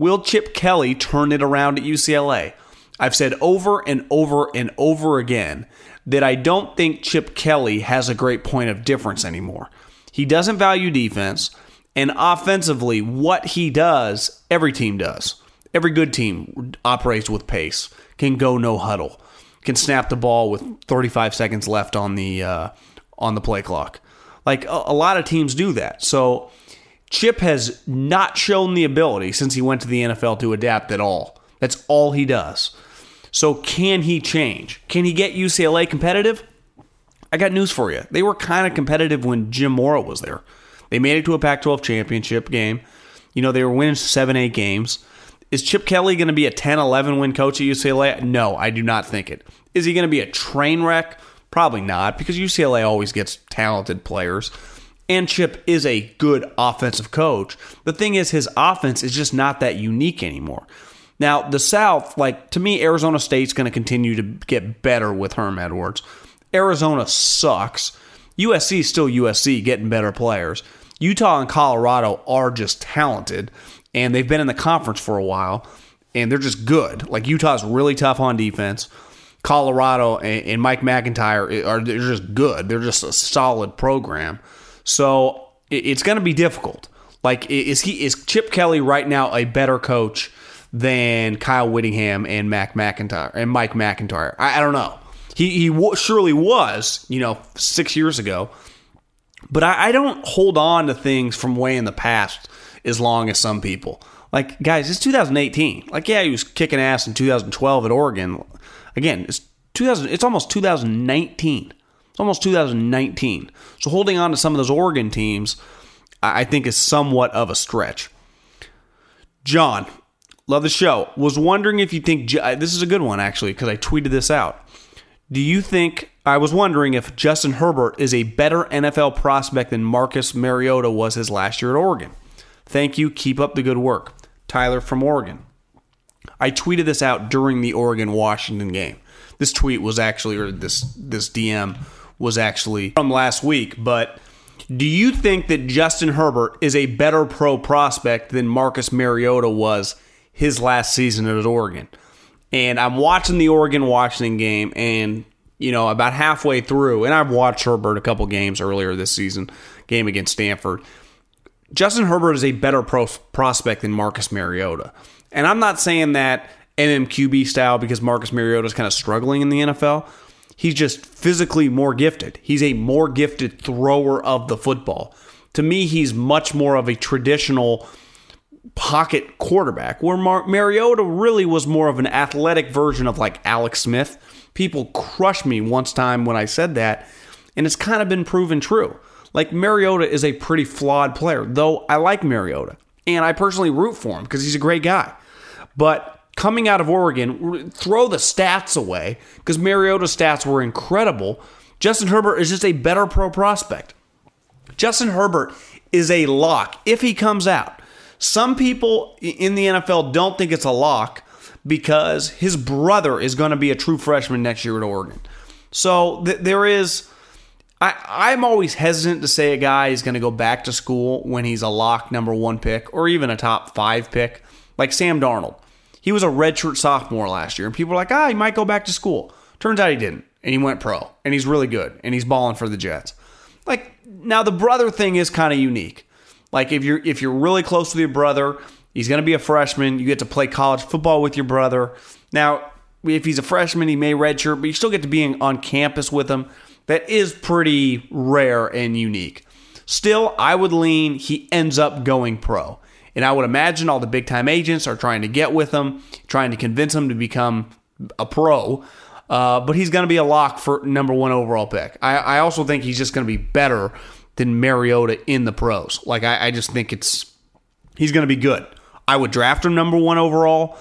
Will Chip Kelly turn it around at UCLA? I've said over and over and over again that I don't think Chip Kelly has a great point of difference anymore. He doesn't value defense, and offensively, what he does, every team does. Every good team operates with pace, can go no huddle, can snap the ball with 35 seconds left on the play clock. Like a lot of teams do that. So Chip has not shown the ability since he went to the NFL to adapt at all. That's all he does. So can he change? Can he get UCLA competitive? I got news for you. They were kind of competitive when Jim Mora was there. They made it to a Pac-12 championship game. You know, they were winning 7-8 games. Is Chip Kelly going to be a 10-11 win coach at UCLA? No, I do not think it. Is he going to be a train wreck? Probably not, because UCLA always gets talented players. And Chip is a good offensive coach. The thing is, his offense is just not that unique anymore. Now, the South, to me, Arizona State's going to continue to get better with Herm Edwards. Arizona sucks. USC is still USC, getting better players. Utah and Colorado are just talented, and they've been in the conference for a while, and they're just good. Utah's really tough on defense. Colorado and Mike McIntyre they're just good. They're just a solid program. So it's going to be difficult. Is Chip Kelly right now a better coach than Kyle Whittingham and Mike McIntyre? I don't know. He surely was, 6 years ago. But I don't hold on to things from way in the past as long as some people. Guys, it's 2018. He was kicking ass in 2012 at Oregon. Again, it's almost 2019. It's almost 2019. So holding on to some of those Oregon teams, I think, is somewhat of a stretch. John, love the show. Was wondering if you think, this is a good one actually, because I tweeted this out. I was wondering if Justin Herbert is a better NFL prospect than Marcus Mariota was his last year at Oregon. Thank you. Keep up the good work. Tyler from Oregon. I tweeted this out during the Oregon-Washington game. This tweet was actually, or this DM was actually from last week, but do you think that Justin Herbert is a better pro prospect than Marcus Mariota was his last season at Oregon? And I'm watching the Oregon-Washington game, and, about halfway through, and I've watched Herbert a couple games earlier this season, game against Stanford. Justin Herbert is a better prospect than Marcus Mariota. And I'm not saying that MMQB style because Marcus Mariota is kind of struggling in the NFL. He's just physically more gifted. He's a more gifted thrower of the football. To me, he's much more of a traditional pocket quarterback, where Mariota really was more of an athletic version of Alex Smith. People crushed me once time when I said that, and it's kind of been proven true. Mariota is a pretty flawed player, though I like Mariota, and I personally root for him because he's a great guy. But coming out of Oregon, throw the stats away, because Mariota's stats were incredible. Justin Herbert is just a better pro prospect. Justin Herbert is a lock if he comes out. Some people in the NFL don't think it's a lock because his brother is going to be a true freshman next year at Oregon. So there is... I'm always hesitant to say a guy is going to go back to school when he's a lock number 1 pick or even a top 5 pick, like Sam Darnold. He was a redshirt sophomore last year, and people are like, he might go back to school. Turns out he didn't, and he went pro, and he's really good, and he's balling for the Jets. Now the brother thing is kind of unique. If you're really close with your brother, he's going to be a freshman. You get to play college football with your brother. Now, if he's a freshman, he may redshirt, but you still get to be on campus with him. That is pretty rare and unique. Still, I would lean he ends up going pro. And I would imagine all the big-time agents are trying to get with him, trying to convince him to become a pro. But he's going to be a lock for number 1 overall pick. I also think he's just going to be better than Mariota in the pros. I just think he's going to be good. I would draft him number 1 overall.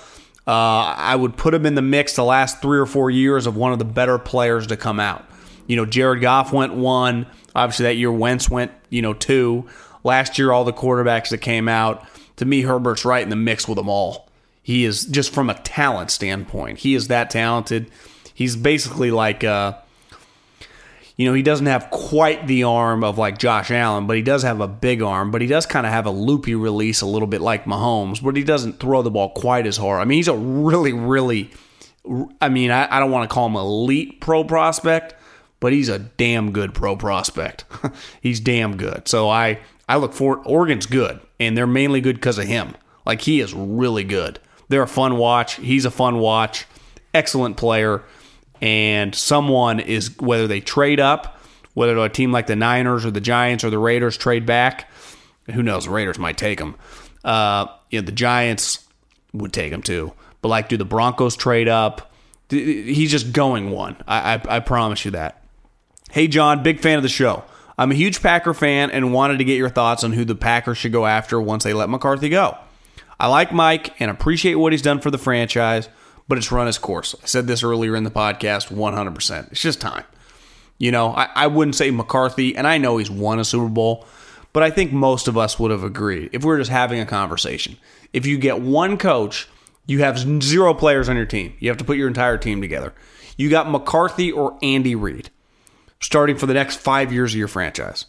I would put him in the mix the last 3 or 4 years of one of the better players to come out. Jared Goff went 1. Obviously, that year Wentz went, 2. Last year, all the quarterbacks that came out. To me, Herbert's right in the mix with them all. He is, just from a talent standpoint, he is that talented. He's basically he doesn't have quite the arm of like Josh Allen, but he does have a big arm, but he does kind of have a loopy release a little bit like Mahomes, but he doesn't throw the ball quite as hard. I mean, he's a really, really, I don't want to call him elite pro prospect, but he's a damn good pro prospect. He's damn good. So I look forward. Oregon's good, and they're mainly good because of him. Like, he is really good. They're a fun watch. He's a fun watch. Excellent player. And someone is, whether they trade up, whether a team like the Niners or the Giants or the Raiders trade back, who knows, the Raiders might take him. The Giants would take him too. But like, do the Broncos trade up? He's just going one. I promise you that. Hey, John, big fan of the show. I'm a huge Packer fan and wanted to get your thoughts on who the Packers should go after once they let McCarthy go. I like Mike and appreciate what he's done for the franchise, but it's run its course. I said this earlier in the podcast, 100%. It's just time. I wouldn't say McCarthy, and I know he's won a Super Bowl, but I think most of us would have agreed if we were just having a conversation. If you get one coach, you have 0 players on your team. You have to put your entire team together. You got McCarthy or Andy Reid starting for the next 5 years of your franchise.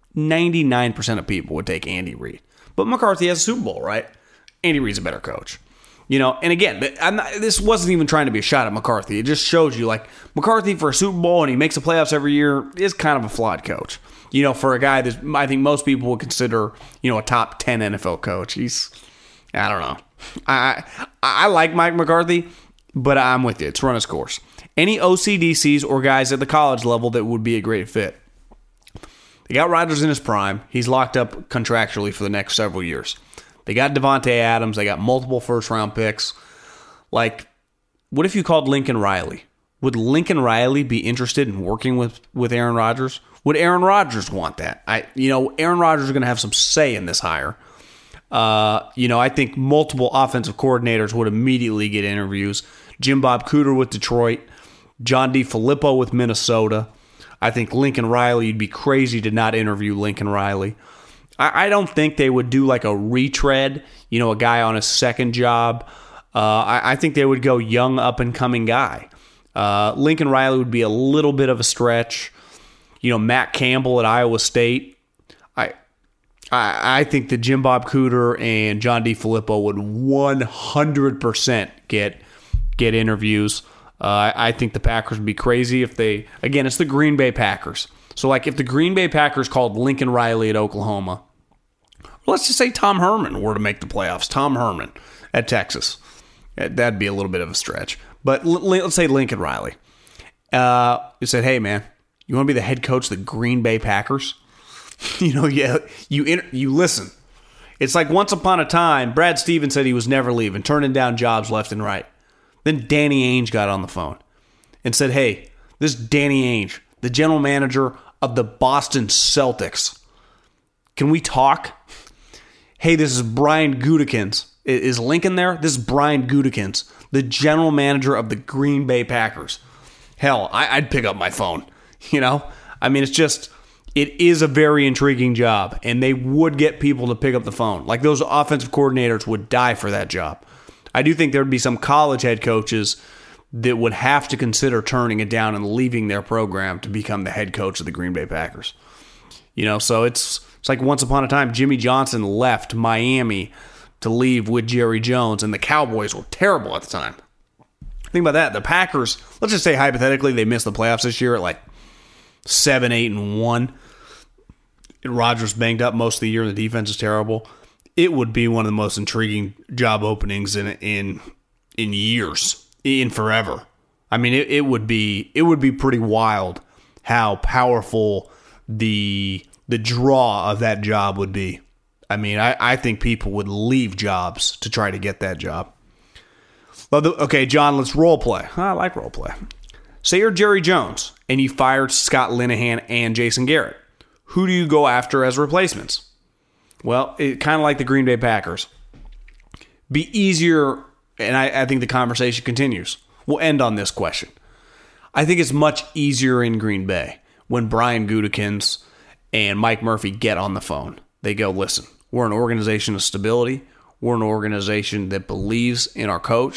99% of people would take Andy Reid. But McCarthy has a Super Bowl, right? Andy Reid's a better coach. And again, this wasn't even trying to be a shot at McCarthy. It just shows you, like, McCarthy for a Super Bowl and he makes the playoffs every year is kind of a flawed coach. For a guy that I think most people would consider, a top 10 NFL coach. I don't know. I like Mike McCarthy, but I'm with you. It's run its course. Any OCDCs or guys at the college level that would be a great fit? They got Rodgers in his prime. He's locked up contractually for the next several years. They got Devontae Adams. They got multiple first-round picks. Like, what if you called Lincoln Riley? Would Lincoln Riley be interested in working with Aaron Rodgers? Would Aaron Rodgers want that? Aaron Rodgers is going to have some say in this hire. I think multiple offensive coordinators would immediately get interviews. Jim Bob Cooter with Detroit. John DeFilippo with Minnesota. I think Lincoln Riley, you'd be crazy to not interview Lincoln Riley. I don't think they would do like a retread, a guy on his second job. I think they would go young, up-and-coming guy. Lincoln Riley would be a little bit of a stretch. Matt Campbell at Iowa State. I think that Jim Bob Cooter and John DeFilippo would 100% get interviews. I think the Packers would be crazy if they... Again, it's the Green Bay Packers. So, like, if the Green Bay Packers called Lincoln Riley at Oklahoma, let's just say Tom Herman were to make the playoffs. Tom Herman at Texas. That'd be a little bit of a stretch. But let's say Lincoln Riley. You said, hey, man, you want to be the head coach of the Green Bay Packers? You listen. It's like once upon a time, Brad Stevens said he was never leaving, turning down jobs left and right. Then Danny Ainge got on the phone and said, hey, this is Danny Ainge, the general manager of the Boston Celtics. Can we talk? Hey, this is Brian Gutekunst. Is Lincoln there? This is Brian Gutekunst, the general manager of the Green Bay Packers. Hell, I'd pick up my phone. It is a very intriguing job, and they would get people to pick up the phone. Like, those offensive coordinators would die for that job. I do think there would be some college head coaches that would have to consider turning it down and leaving their program to become the head coach of the Green Bay Packers. So it's like once upon a time, Jimmy Johnson left Miami to leave with Jerry Jones, and the Cowboys were terrible at the time. Think about that. The Packers, let's just say hypothetically they missed the playoffs this year at like 7-8-1. And Rodgers banged up most of the year, and the defense is terrible. It would be one of the most intriguing job openings in years. In forever. It would be pretty wild how powerful the draw of that job would be. I think people would leave jobs to try to get that job. Okay, John, let's role play. I like role play. Say you're Jerry Jones and you fired Scott Linehan and Jason Garrett. Who do you go after as replacements? Well, it kind of like the Green Bay Packers. Be easier. And I think the conversation continues. We'll end on this question. I think it's much easier in Green Bay when Brian Gutekunst and Mike Murphy get on the phone. They go, listen, we're an organization of stability. We're an organization that believes in our coach.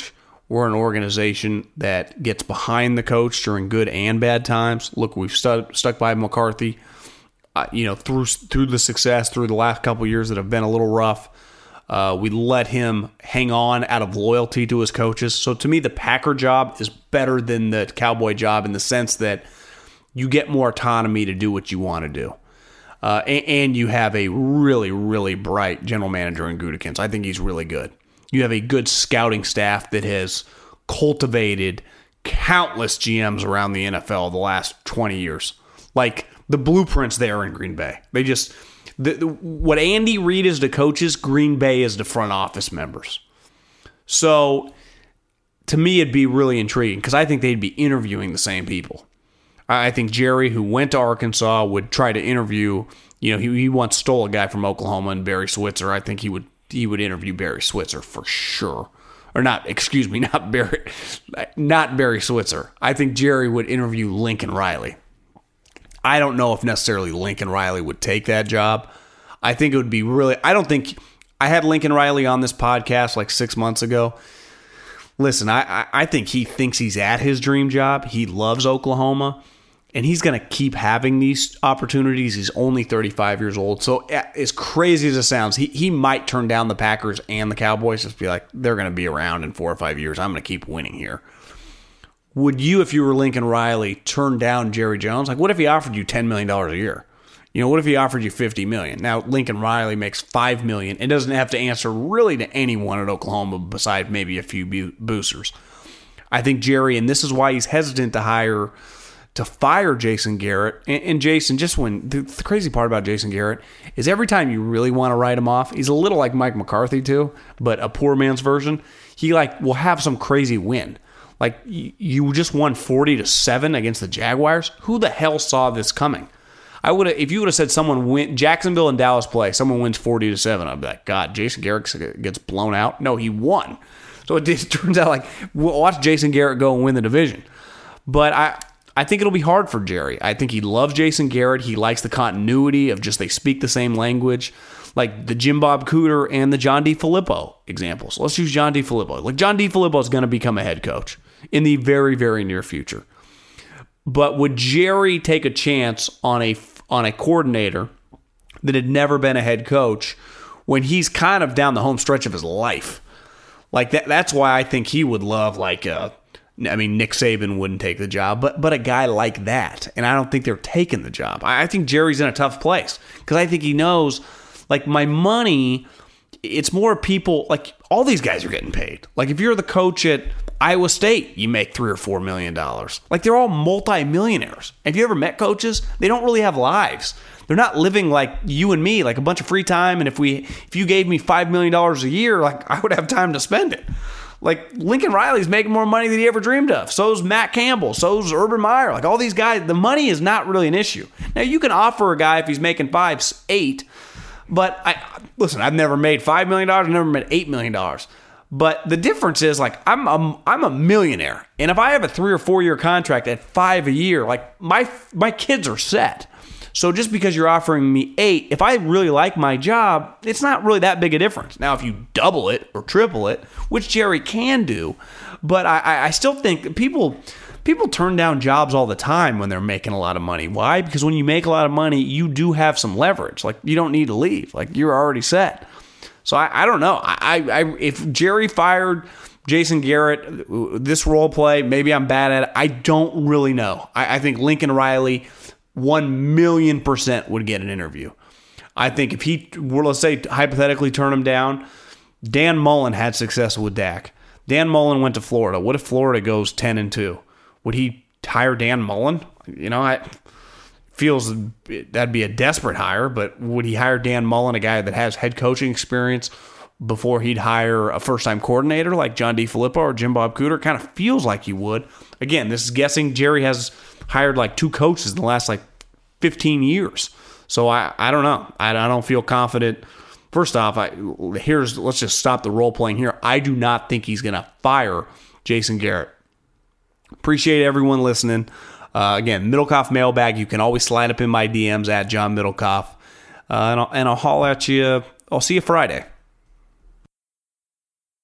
we're an organization that gets behind the coach during good and bad times. Look, we've stuck by McCarthy, through the success, through the last couple of years that have been a little rough. We let him hang on out of loyalty to his coaches. So to me, the Packer job is better than the Cowboy job in the sense that you get more autonomy to do what you want to do. And you have a really, really bright general manager in Gutekunst. I think he's really good. You have a good scouting staff that has cultivated countless GMs around the NFL the last 20 years. Like, the blueprint's there in Green Bay. They just... what Andy Reid is to coaches, Green Bay is to front office members. So, to me, it'd be really intriguing because I think they'd be interviewing the same people. I think Jerry, who went to Arkansas, would try to interview, he once stole a guy from Oklahoma and Barry Switzer. I think he would interview Barry Switzer for sure. Or not Barry Switzer. I think Jerry would interview Lincoln Riley. I don't know if necessarily Lincoln Riley would take that job. I think it would be I had Lincoln Riley on this podcast like 6 months ago. Listen, I think he thinks he's at his dream job. He loves Oklahoma, and he's going to keep having these opportunities. He's only 35 years old. So as crazy as it sounds, he might turn down the Packers and the Cowboys, just be like, they're going to be around in 4 or 5 years. I'm going to keep winning here. Would you, if you were Lincoln Riley, turn down Jerry Jones? Like, what if he offered you $10 million a year? What if he offered you $50 million? Now, Lincoln Riley makes $5 million and doesn't have to answer really to anyone at Oklahoma besides maybe a few boosters. I think Jerry, and this is why he's hesitant to fire Jason Garrett. And Jason, the crazy part about Jason Garrett is every time you really want to write him off, he's a little like Mike McCarthy too, but a poor man's version. He will have some crazy win. Like, you just won 40-7 against the Jaguars. Who the hell saw this coming? If you would have said Jacksonville and Dallas play, someone wins 40-7, I'd be like, God, Jason Garrett gets blown out. No, he won. So it just turns out like, watch Jason Garrett go and win the division. But I think it'll be hard for Jerry. I think he loves Jason Garrett. He likes the continuity of just they speak the same language. Like the Jim Bob Cooter and the John DeFilippo examples. Let's use John DeFilippo. Like, John DeFilippo is going to become a head coach in the very, very near future. But would Jerry take a chance on a coordinator that had never been a head coach when he's kind of down the home stretch of his life? Like, that's why I think he would love, Nick Saban wouldn't take the job, but a guy like that. And I don't think they're taking the job. I think Jerry's in a tough place because I think he knows, like, my money, it's more people, like, all these guys are getting paid. Like, if you're the coach at Iowa State, you make $3 or $4 million. Like, they're all multi-millionaires. Have you ever met coaches? They don't really have lives. They're not living like you and me, like a bunch of free time. And if you gave me $5 million a year, like, I would have time to spend it. Like, Lincoln Riley's making more money than he ever dreamed of. So's Matt Campbell. So's Urban Meyer. Like, all these guys, the money is not really an issue. Now, you can offer a guy if he's making 5, 8. But listen, I've never made $5 million. I've never made $8 million. But the difference is, like, I'm a millionaire. And if I have a 3 or 4 year contract at $5 a year, like, my kids are set. So just because you're offering me 8, if I really like my job, it's not really that big a difference. Now, if you double it or triple it, which Jerry can do, but I still think people turn down jobs all the time when they're making a lot of money. Why? Because when you make a lot of money, you do have some leverage. Like, you don't need to leave. Like, you're already set. So I don't know. If Jerry fired Jason Garrett, this role play, maybe I'm bad at it. I don't really know. I think Lincoln Riley 1,000,000% would get an interview. I think if he were, let's say, hypothetically turn him down, Dan Mullen had success with Dak. Dan Mullen went to Florida. What if Florida goes 10-2? Would he hire Dan Mullen? Feels that'd be a desperate hire, but would he hire Dan Mullen, a guy that has head coaching experience, before he'd hire a first-time coordinator like John DeFilippo or Jim Bob Cooter? Kind of feels like he would. Again, this is guessing. Jerry has hired like 2 coaches in the last 15 years. So I don't know. I don't feel confident. First off, let's just stop the role playing here. I do not think he's going to fire Jason Garrett. Appreciate everyone listening. Again, Middlecoff mailbag. You can always slide up in my DMs at John Middlecoff. And I'll holler at you. I'll see you Friday.